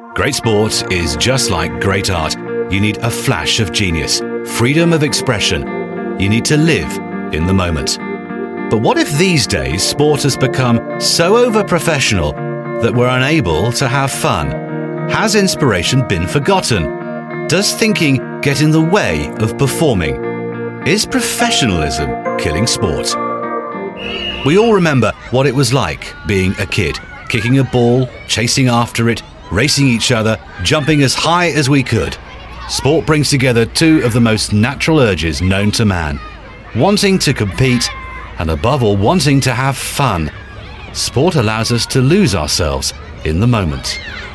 Great sport is just like great art. You need a flash of genius, freedom of expression. You need to live in the moment. But what if these days sport has become so over-professional that we're unable to have fun? Has inspiration been forgotten? Does thinking get in the way of performing? Is professionalism killing sport? We all remember what it was like being a kid, kicking a ball, chasing after it, racing each other, jumping as high as we could. Sport brings together two of the most natural urges known to man: wanting to compete and, above all, wanting to have fun. Sport allows us to lose ourselves in the moment.